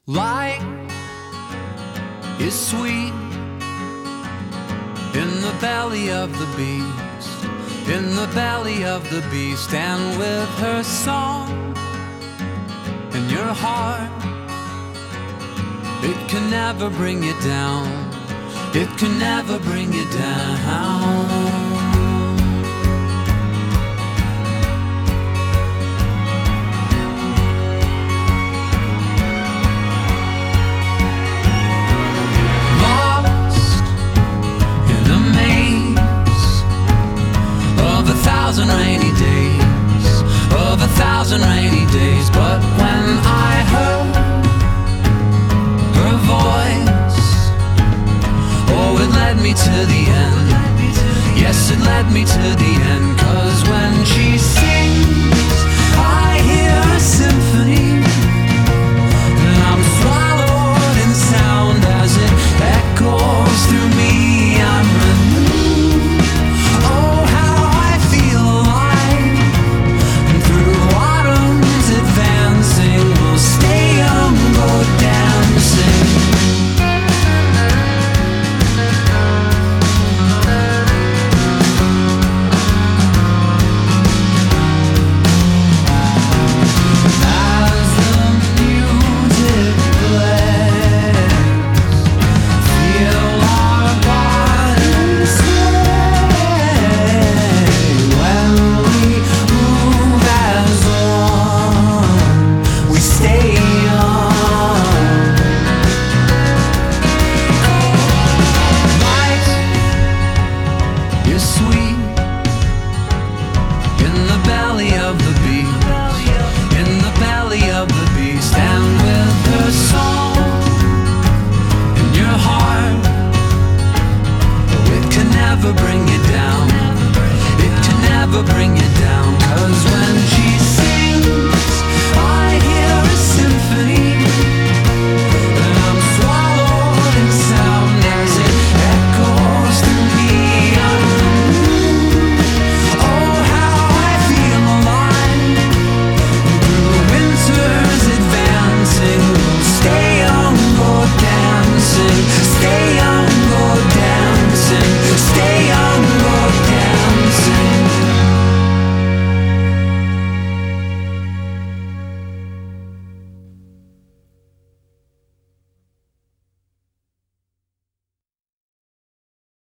Light is sweet in the belly of the beast, in the belly of the beast, and with her song in your heart, it can never bring you down, it can never bring you down. Rainy days, of 1,000 rainy days, but when I heard her voice, oh, it led me to the end. Yes, it led me to the